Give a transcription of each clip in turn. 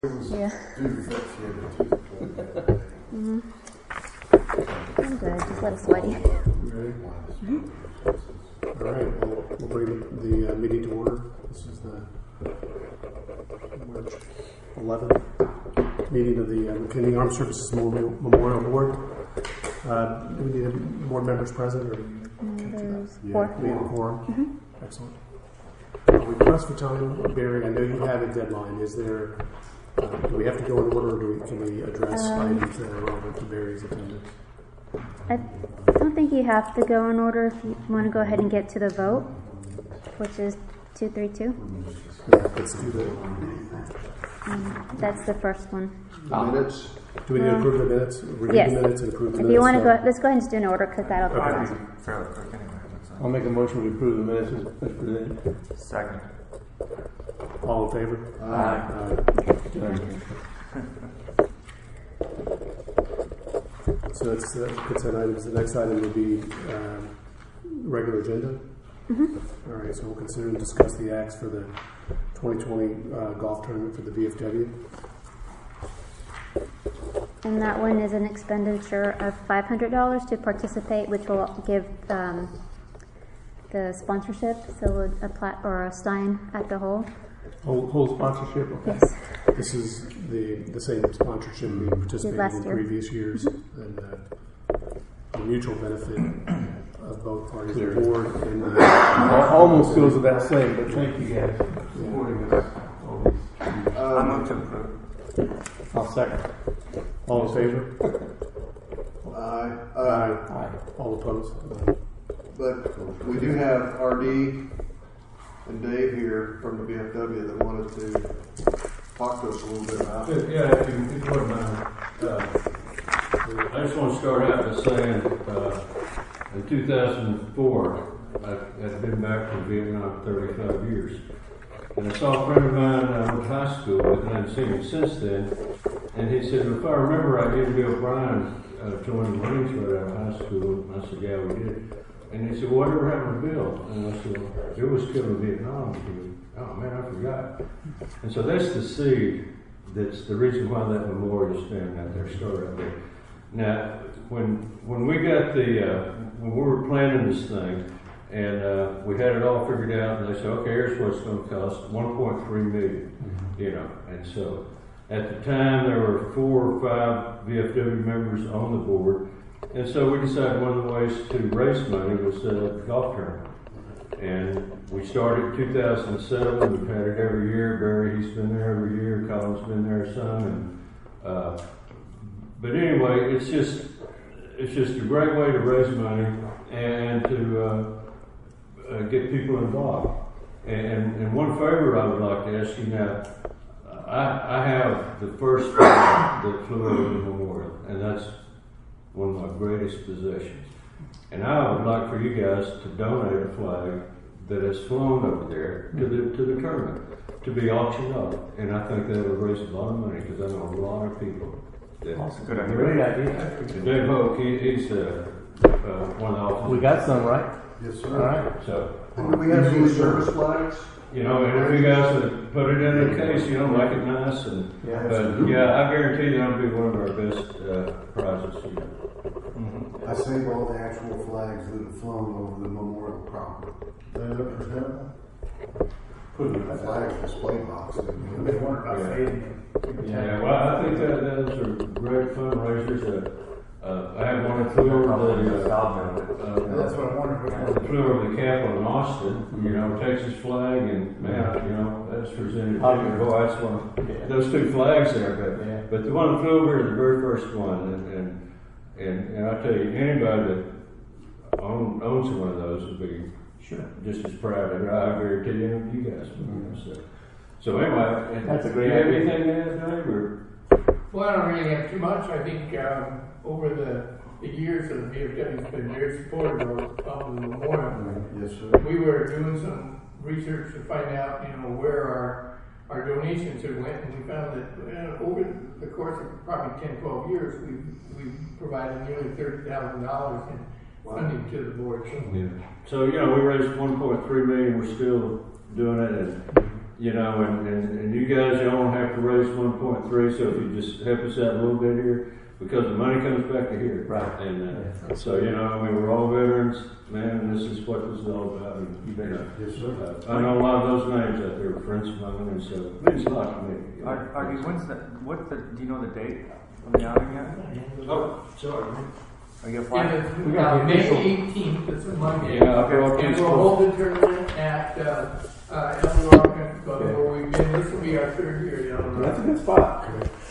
Yeah. Mm-hmm. I'm good. Just a little sweaty. Ready? All right. We'll bring the meeting to order. This is the March 11th meeting of the McKinney Armed Services Memorial Board. Do we need board members present? Or There's four. We have a quorum. Mm-hmm. Excellent. Request for time, Barry. I know you have a deadline. Is there? Do we have to go in order, or can we address items that are relevant to Barry's attendance? I don't think you have to go in order if you want to go ahead and get to the vote, which is 232. Yeah, let's do that. That's the first one. Minutes? Do we need to approve the minutes? Read Yes. the minutes and approve the If minutes? you want to go, let's go ahead and just do an order because that'll Okay. cost. Fairly quick anyway. I'll make a motion to approve the minutes as presented. Second. All in favor? So that's consent items. The next item would be regular agenda. Mm-hmm. All right, so we'll consider and discuss the acts for the 2020 golf tournament for the VFW. And that one is an expenditure of $500 to participate, which will give the sponsorship. So a plat or a sign at the hole. Whole sponsorship? Okay. Yes. This is the same sponsorship we participated Last in year. previous years, and the mutual benefit of both parties, the board and the Almost goes without saying, but thank you guys for supporting us. I move to approve. I'll second. all in favor? Aye. All opposed? But we do have RD and Dave here from the VFW that wanted to talk to us a little bit about it. Yeah, if you wouldn't mind. I just want to start out by saying in 2004, I had been back from Vietnam 35 years. And I saw a friend of mine I went to high school with, and I hadn't seen him since then. And he said, if I remember right, you and Bill Bryan joined the Marines right out of high school. And I said, yeah, we did. And he said, well, whatever happened to Bill? And I said, well, Bill was killed in Vietnam. He said, oh man, I forgot. And so that's the seed. That's the reason why that memorial is standing out there, started out there. Now, when we got when we were planning this thing, and we had it all figured out, and they said, okay, here's what it's going to cost, $1.3 million, you know. And so at the time, there were 4 or 5 VFW members on the board, and so we decided one of the ways to raise money was the golf tournament. And we started in 2007. We've had it every year. Barry, he's been there every year. Colin's been there some. And but anyway, it's just a great way to raise money and to get people involved. And one favor I would like to ask you now. I have the first flag that flew over the memorial, and that's one of my greatest possessions. And I would like for you guys to donate a flag that has flown over there to the tournament to be auctioned off. And I think that would raise a lot of money because I know a lot of people. That's a good idea. Great idea. Dave Hoke, he's one of the officers. We got some, right? Yes, All right. So, Do we have any service flags? you know, and if you guys would put it in a case, you know, make it nice. And Yeah. but yeah, I guarantee that'll be one of our best prizes. I saved all the actual flags that have flown over the memorial property. They look presentable. Put them in a flag display box. They wonder about fading. Yeah, well, I think those are great fundraisers. I had one that flew over That's what I wondered. flew over the Capitol in Austin, you know, Texas flag, and man, you know, that's presented. Boy, that's one. Those two flags there, but the one that flew over is the very first one, and I tell you, anybody that owns one of those would be just as proud of it. I guarantee you guys. So anyway, That's a do great you have idea. anything to add, Dave? Or? Well, I don't really have too much. I think over the years that the VFW's been very supportive of the memorial. Yes, sir. We were doing some research to find out, you know, where our donations had went, and we found that over the course of probably 10, 12 years, we've provided nearly $30,000 in funding to the board. Yeah. So, you know, we raised $1.3 million. We're still doing it, and you know, and you guys, you don't have to raise 1.3, so if you just help us out a little bit here, because the money comes back to here. Right. And so, you know, I mean, we're all veterans, man, and this is what this is all about. And, you know, Yes, sir. I know a lot of those names out there, friends of mine, and so it means a lot to me. You know. Do you know the date of the outing yet? Oh, sorry. Are you And flying? it's, We got May official- 18th, it's a Monday. Yeah, okay. And we'll hold the tournament at Eleanor Country Club, where we've been. This will be our third year at Eleanor. That's a good spot.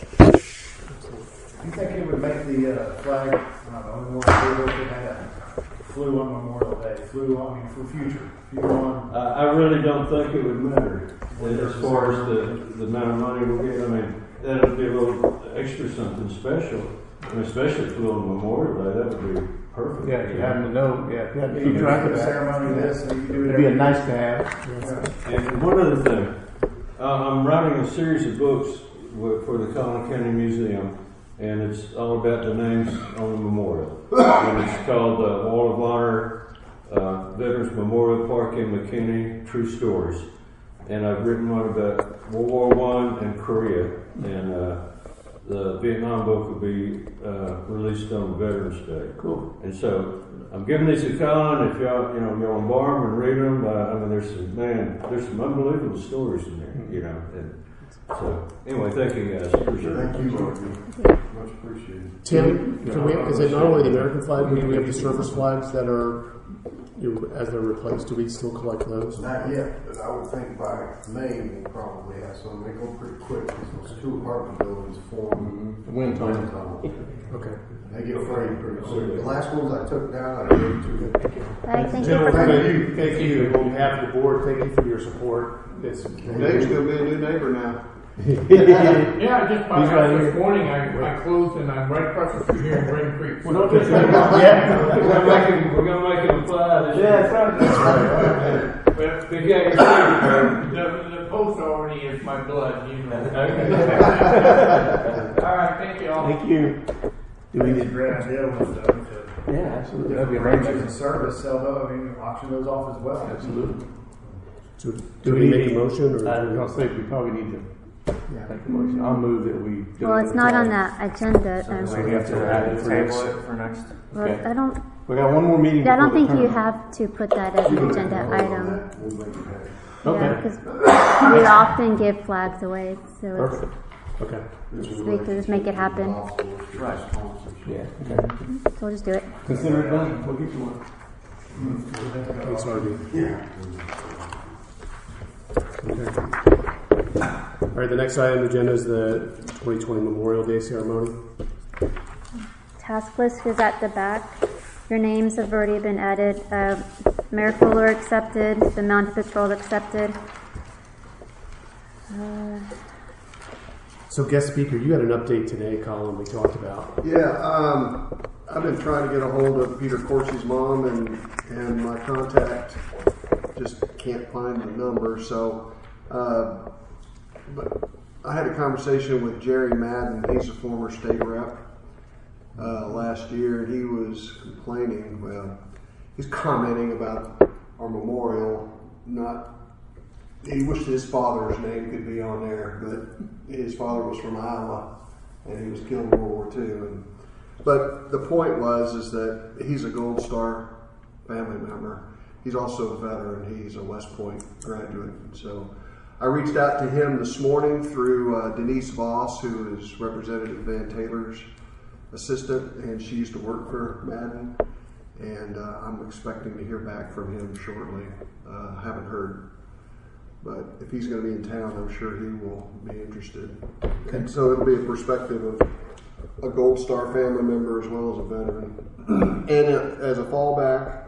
You think it would make the flag, I don't know, more stable if it had a flew on Memorial Day, for future? I really don't think it would matter as far as the amount of money we'll get. I mean, that'll be a little extra something special. I mean, especially if we're on Memorial Day, that would be perfect. Yeah, if you happen to know, yeah, if you had to Keep keep track track of of the that. ceremony, this, and you do it It'd be a every nice to have. And one other thing, I'm writing a series of books for the Collin County Museum, and it's all about the names on the memorial. And it's called Wall of Honor, Veterans Memorial Park in McKinney, True Stories. And I've written one about World War I and Korea, and the Vietnam book will be released on Veterans Day. Cool. And so I'm giving these to Colin. If y'all, you know, go on Barm and read them, I mean, there's some unbelievable stories in there, you know. And so anyway, thank you guys. Appreciate it. Thank you, Marty. Much appreciated. Tim, is it not only the American flag, but do we have the service flags that are, as they're replaced? Do we still collect those? Not yet, but I would think by May we'll probably have some. They go pretty quick because those two apartment buildings form Wind tunnel. tunnel. Okay. They get frayed pretty soon. The last ones I took down, I gave to them. All right, thank you Gentlemen, for coming. thank you. On behalf of the board, thank you for your support. Dave's gonna be a new neighbor now. Yeah, I just found He's right out here. this morning, I closed and I'm right across the street here in Rain Creek. Well, don't yeah. We're gonna make him fly this year. That's right. But Big guy, you're saying, the post already is my blood, you know. okay. All right, thank you all. Thank you. Do we It's a need? great idea with them to Yeah, absolutely. That'd be arrange amazing. as a service, sell those, I mean, auction those off as well. Absolutely. So, do we make a motion? Or I was gonna say, we probably need to make a motion. I'll move that we. do Well, it. it's not on that agenda. So we have to add it for next. Table it for next. Well, Okay. I don't. We got one more meeting. I don't before the think you tournament. have to put that as an agenda item. We'll make it happen. Yeah, Okay. because we often give flags away, so it's, Perfect. Okay. we can just make it happen. Right. Yeah. Okay. So we'll just do it. Consider it done. We'll get you one. Thanks, Harvey. Yeah. Okay. All right, the next item on the agenda is the 2020 Memorial Day ceremony. Task list is at the back. Your names have already been added. Mayor Fuller accepted. The Mounted Patrol accepted. So, guest speaker, you had an update today, Colin, we talked about. Yeah, I've been trying to get a hold of Peter Corsi's mom, and my contact just can't find the number. So, but I had a conversation with Jerry Madden. He's a former state rep last year, and he was complaining. Well, he's commenting about our memorial. He wished his father's name could be on there, but his father was from Iowa, and he was killed in World War II. But the point is that he's a Gold Star family member. He's also a veteran. He's a West Point graduate. So I reached out to him this morning through Denise Voss, who is Representative Van Taylor's assistant, and she used to work for Madden. And I'm expecting to hear back from him shortly. Haven't heard. But if he's going to be in town, I'm sure he will be interested. And so it'll be a perspective of a Gold Star family member as well as a veteran. And as a fallback,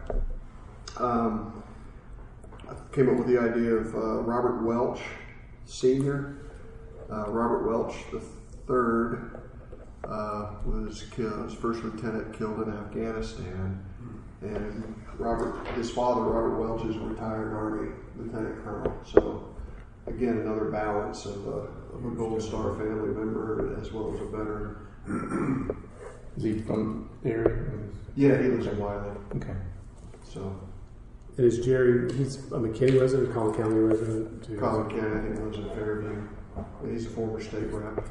I came up with the idea of Robert Welch Sr. Robert Welch III was killed, was first lieutenant killed in Afghanistan. And his father, Robert Welch, is a retired Army lieutenant colonel. So, again, another balance of a Gold Star family member as well as a veteran. Is he from the area? Yeah, he lives in Wiley. Okay. So, And is Jerry, he's a McKinney resident, Collin County resident? Too? Collin County, I think, lives in Fairview. He's a former state rep.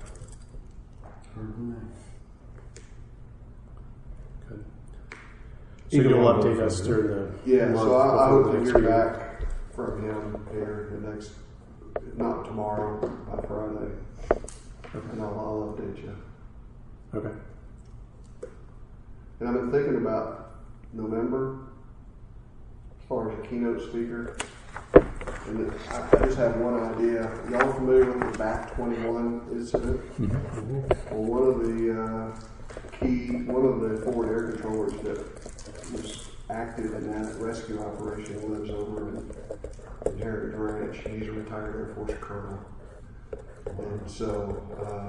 Good. So Either you'll one of update those us are during the Yeah, month so I before hope the to next hear meeting. back from him here the next, not tomorrow, by Friday. And I'll update you. Okay. And I've been thinking about November as far as a keynote speaker. And I just have one idea. Y'all familiar with the BAC 21 incident? Mm-hmm. Well, one of the forward air controllers that was active in that rescue operation lives over in Heritage Ranch. He's a retired Air Force colonel. And so,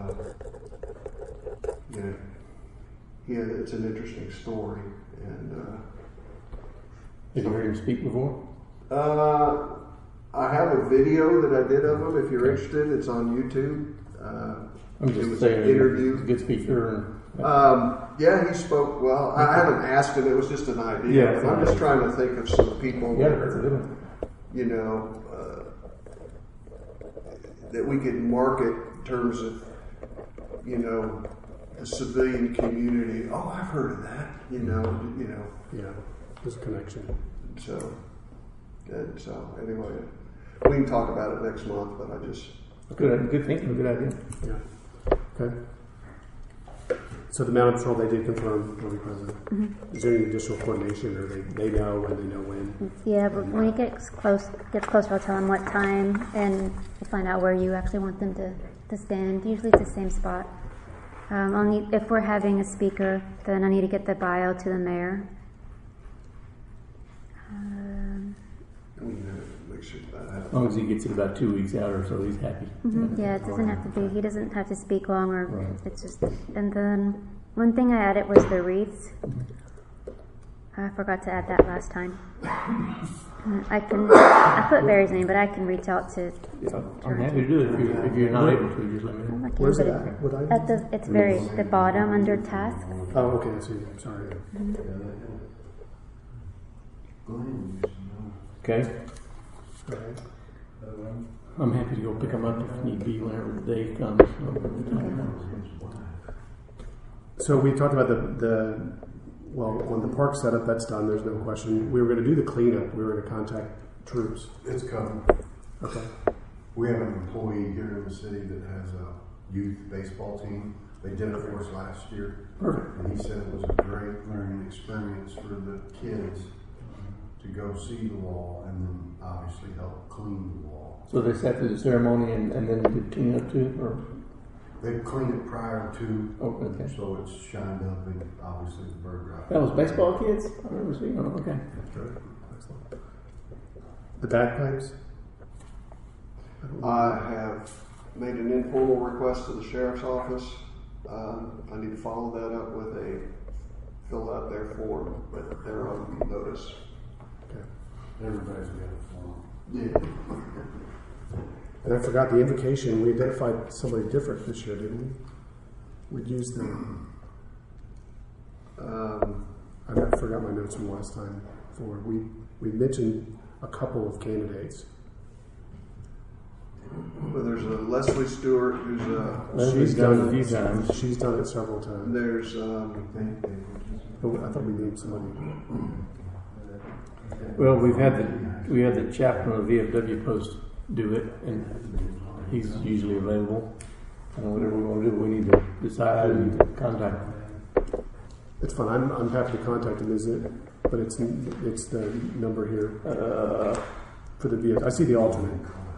it's an interesting story. And Have you heard him speak before? I have a video that I did of him. If you're interested, it's on YouTube. I'm it just was saying, an interview. he's a good speaker. Yeah, he spoke well. I haven't asked him. It was just an idea. Yeah, But I'm just trying to think of some people Yeah, that that's a are, good one. that we could market in terms of, the civilian community. Oh, I've heard of that. Yeah, there's a connection. So anyway, we can talk about it next month. But I just Good thinking, good idea. Yeah. Okay. So the Mounted Patrol, they did confirm will be present. Mm-hmm. Is there any additional coordination, or they know and they know when? Yeah, but when it gets closer, I'll tell them what time, and we'll find out where you actually want them to stand. Usually it's the same spot. If we're having a speaker, then I need to get the bio to the mayor. we need to make sure that happens. As long as he gets it about 2 weeks out or so, he's happy. Yeah, it doesn't have to be. He doesn't have to speak long, or Right. it's just. And then one thing I added was the wreaths. I forgot to add that last time. I put Barry's name, but I can reach out to. I'm happy to do it if you're not able to. Just let me know. Where's it at? What item? At it's very the bottom under task. Oh, okay, I see. Sorry. Okay. All right. I'm happy to go pick them up if need be whenever the day comes. So we talked about on the park setup, that's done, there's no question. We were going to do the cleanup. We were going to contact troops. It's coming. Okay. We have an employee here in the city that has a youth baseball team. They did it for us last year. Perfect. And he said it was a great learning experience for the kids to go see the wall and then obviously help clean the wall. So they sat through the ceremony and then did cleanup too? Or? They cleaned it prior to, Oh, okay. so it's shined up and obviously the bird rock. That was baseball kids? I remember seeing them. Okay. Excellent. The bagpipes? I have made an informal request to the sheriff's office. I need to follow that up with fill out their form, but they're on notice. Okay. Everybody's got a form. Yeah. And I forgot the invocation. We identified somebody different this year, didn't we? We'd used them. I forgot my notes from last time. We mentioned a couple of candidates. Well, there's a Leslie Stewart who's Leslie's done it a few times. She's done it several times. there's I thought we named somebody. Well, we had the chaplain of the VFW post do it, and he's usually available. And whatever we want to do, we need to decide and contact him. It's fine. I'm happy to contact him. Is it? But it's the number here for the VFW. I see the alternate.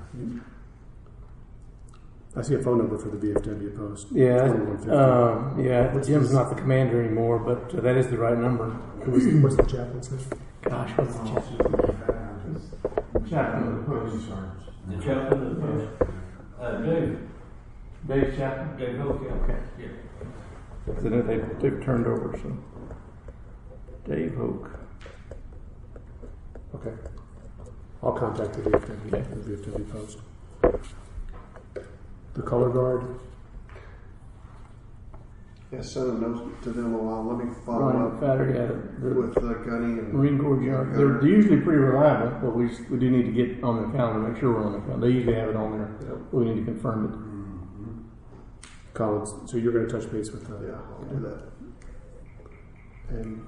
I see a phone number for the VFW post. Yeah, 2150. Jim's not the commander anymore, but that is the right number. What's the chaplain's name? Gosh, what's the chaplain? Chaplain of the post. The chaplain of the post. Dave. Dave Chaplain? Dave Hoke, yeah. Okay. Yeah. So they've turned over, so. Dave Hoke. Okay. I'll contact the VFW. Okay. The VFW post. The color guard. Yeah, send a note to them a while. Let me follow Ryan up Fatter, yeah, the with Gunny and Marine Corps Yard. They're usually pretty reliable, but we do need to get on their calendar, make sure we're on their calendar. They usually have it on there. Yep. We need to confirm Collins, so you're going to touch base with yeah, I'll do that. and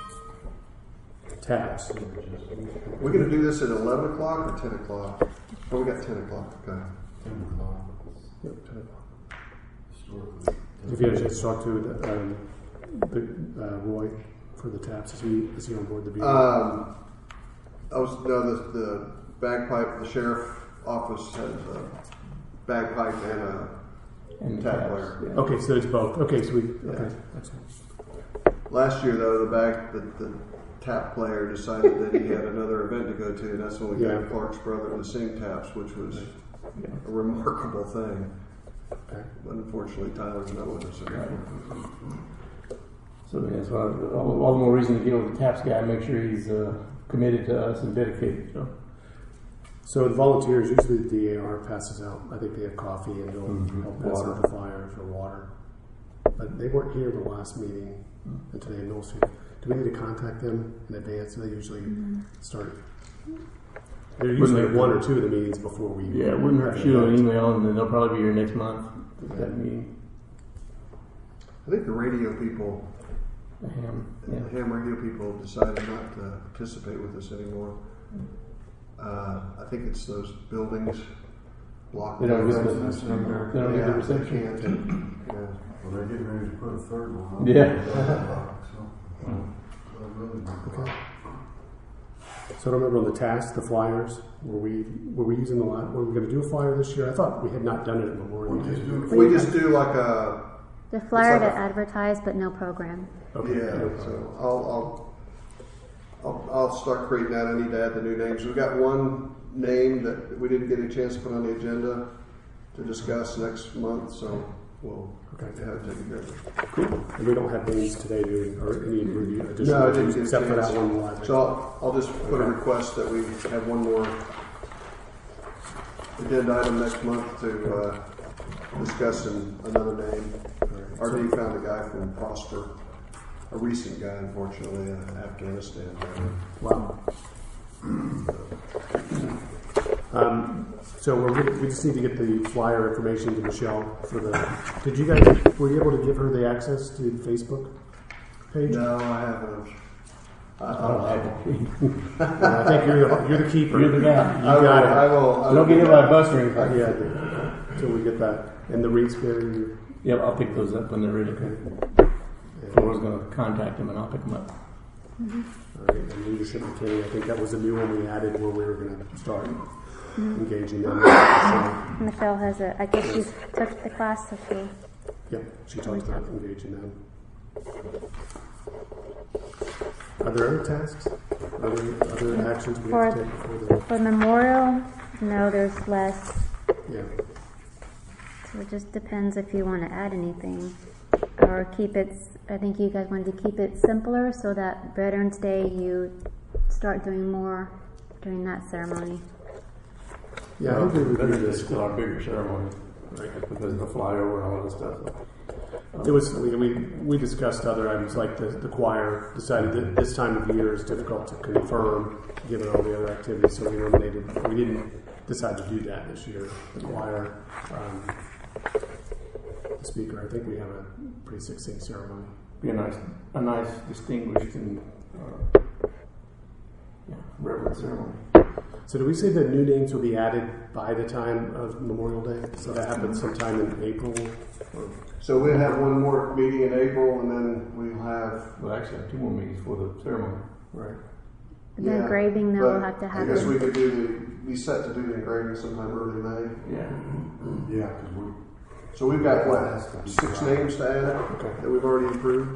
tabs. We're going to do this at 11 o'clock or 10 o'clock? Oh, we got 10 o'clock. Okay. 10 o'clock. Yep, 10 o'clock. Historically. If you had a chance to talk to Roy for the taps, is he on board the meeting? The bagpipe. The sheriff office has a bagpipe and a tap player. Yeah. Okay, so it's both. Okay, so okay, that's it. Last year, though, the tap player decided that he had another event to go to, and that's when we Yeah. got Clark's brother to sing taps, which was a remarkable thing. Okay. But unfortunately, Tyler's not with us anymore. So that's why all the more reason to get with the TAPS guy, make sure he's committed to us and dedicated. So the volunteers, usually the DAR passes out. I think they have coffee and they'll help pass out the flyers or water. But they weren't here the last meeting, and today in Knowles Street. Do we need to contact them in advance? They usually start. They're usually at one or two of the meetings before we. Yeah, wouldn't hurt to shoot an email, and then they'll probably be here next month at that meeting. I think the radio people, The ham, the ham radio people, decided not to participate with us anymore. I think it's those buildings blocked. They don't get the They reception. can't. Yeah. Well, they're getting ready to put a third one on. Yeah. Okay. So I don't remember on the task, the flyers. Were we using the line? Were we going to do a flyer this year? I thought we had not done it at Memorial Day. We just do like a The flyer It's like to advertise, but no program. Okay. So I'll start creating that. I need to add the new names. We've got one name that we didn't get a chance to put on the agenda to discuss next month, so we'll have it taken care of. Cool. And we don't have names today, do we? Or any review additional No, I didn't names get a except for chance. that one live. So I'll just put a request that we have one more agenda item next month to discuss another name. RD found a guy from Prosper, a recent guy, unfortunately, Afghanistan. Wow. So we just need to get the flyer information to Michelle for the. Were you able to give her the access to the Facebook page? No, I haven't. I don't have it. I think you're the keeper. You're the guy. I will. Don't get hit by a bus or anything. Yeah. Until we get that and the read square. Yeah, I'll pick those up when they're ready. I was going to contact them and I'll pick them up. All right, and leadership McKinney. I think that was a new one we added where we were going to start engaging them. Michelle has I guess she's took the class, so she. Yep, she talked about engaging them. Are there other tasks? Other actions we have to take before the? For Memorial, no, there's less. Yeah. So it just depends if you want to add anything or keep it. I think you guys wanted to keep it simpler so that Veterans Day you start doing more during that ceremony. Yeah, I think we would do Veterans Day this. is still our bigger ceremony, right? Because of the flyover and all that stuff. It was we discussed other items like the choir decided that this time of year is difficult to confirm given all the other activities, so we didn't decide to do that this year. The choir, the speaker. I think we have a pretty succinct ceremony. Be a nice, distinguished and reverent ceremony. So do we say that new names will be added by the time of Memorial Day? So that happens sometime in April? So we'll have one more meeting in April, and then we'll have. We'll actually have 2 more meetings for the ceremony. Right. The engraving, though, we'll have to I have guess it. we could be set to do the engraving sometime early May. Yeah. Yeah, because So we've got 6 names to add that we've already approved.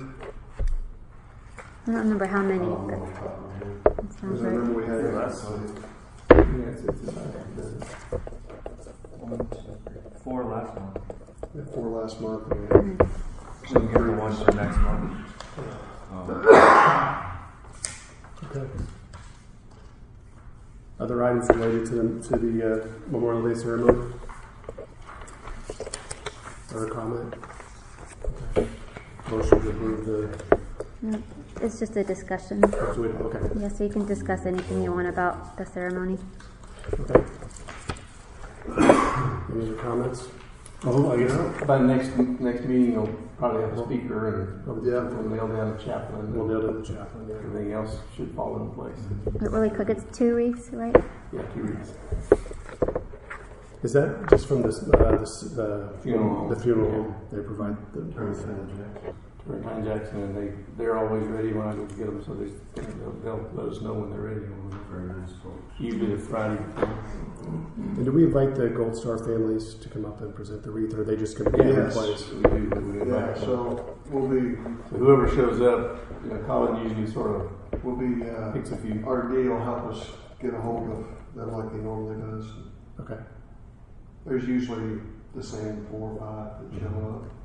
I don't remember how many, I don't but know off the top of my head. that Because sounds I right. remember we had. Yeah, it's about 4 last month. 4 last month. So we get the one for next month. Okay. Other items related to the Memorial Day ceremony? Other comment? Okay. Motion to approve the. No, it's just a discussion. Okay. Yeah, so you can discuss anything you want about the ceremony. Okay. Any other comments? Oh, I guess by the next meeting, you'll probably have a speaker and we'll nail down the chaplain. We'll nail down the chaplain. Yeah. Everything else should fall into place. Really quick, it's 2 weeks, right? Yeah, 2 weeks. Is that just from the Funeral home. The funeral home they provide the Ryan Jackson, and they're always ready when I go to get them, so they'll let us know when they're ready. Very nice folks. Usually the Friday before. And do we invite the Gold Star families to come up and present the wreath, or are they just going to be in Yes. place? We do. We Yeah, invite them. so we'll be So whoever shows up, Colin usually sort of picks a few. RD will help us get a hold of them like he normally does. Okay. There's usually the same 4 or 5 that show up.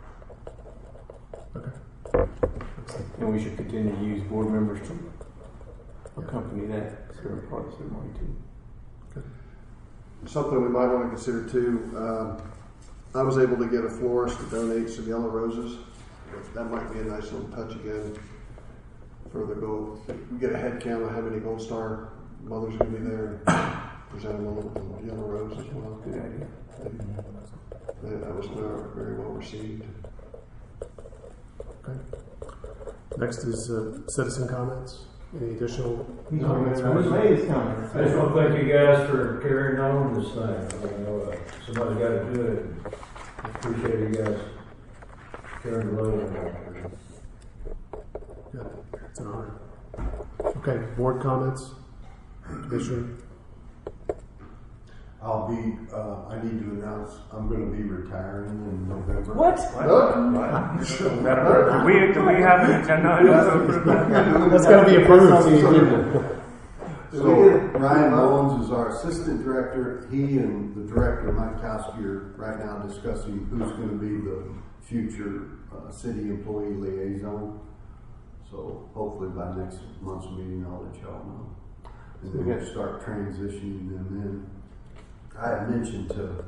Okay. And we should continue to use board members to accompany that certain part of the ceremony too. Something we might want to consider too, I was able to get a florist to donate some yellow roses. That might be a nice little touch again for the gold. We get a head count of how many Gold Star mothers are going to be there and present them a little yellow rose as well. Good idea. That was very well received. Okay. Next is citizen comments. Any additional No, comments? man, May is coming. I just want to thank you guys for carrying on this thing. You know, somebody got to do it. I appreciate you guys carrying the load. Good. It's an honor. Okay. Board comments. Commissioner. I need to announce I'm going to be retiring in November. Do we have an agenda item to approve that? That's got to be approved. So Ryan Mullins is our assistant director. He and the director, Mike Kowski, are right now discussing who's going to be the future city employee liaison. So hopefully by next month's meeting, I'll let y'all know. And then we'll start transitioning them in. I had mentioned to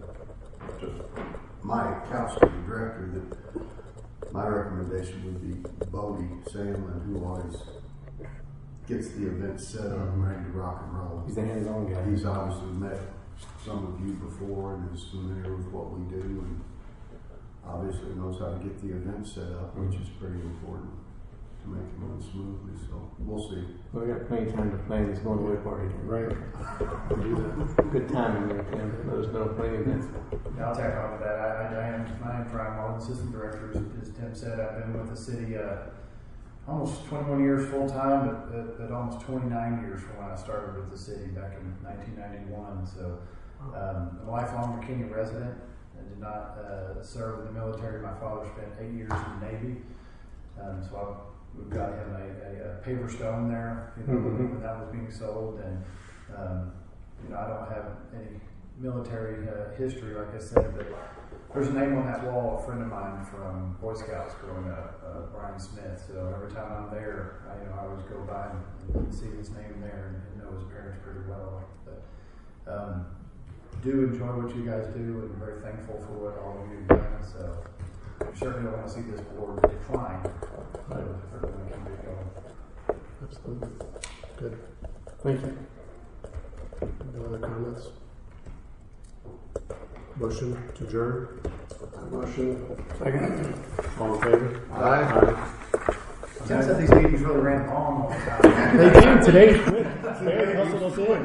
Mike Kowski, the director, that my recommendation would be Bodie Sandlin, who always gets the event set up and ready to rock and roll. He's a hands-on guy. He's obviously met some of you before and is familiar with what we do, and obviously knows how to get the event set up, which is pretty important to make it run smoothly. So we'll see. Well, we got plenty of time to plan this going away party. Right. Do that. Good timing there, Tim. Let us know plenty of events. I'll tack on to that. I am Brian Mullins, assistant director. As Tim said, I've been with the city almost 21 years full time, but almost 29 years from when I started with the city back in 1991. So I'm a lifelong McKinney resident. I did not serve in the military. My father spent 8 years in the Navy. So we've got him a paper stone there, when that was being sold, and I don't have any military history, like I said, but there's a name on that wall. A friend of mine from Boy Scouts growing up, Brian Smith. So every time I'm there, I always go by and see his name there and know his parents pretty well. But do enjoy what you guys do, and very thankful for what all of you have done. So I certainly don't want to see this board decline. Absolutely. Good. Thank you. No other comments? Motion to adjourn. Motion. Second. All in favor? Aye. Tim said these meetings really ran long all the time. They did. Today, Mary hustled us in.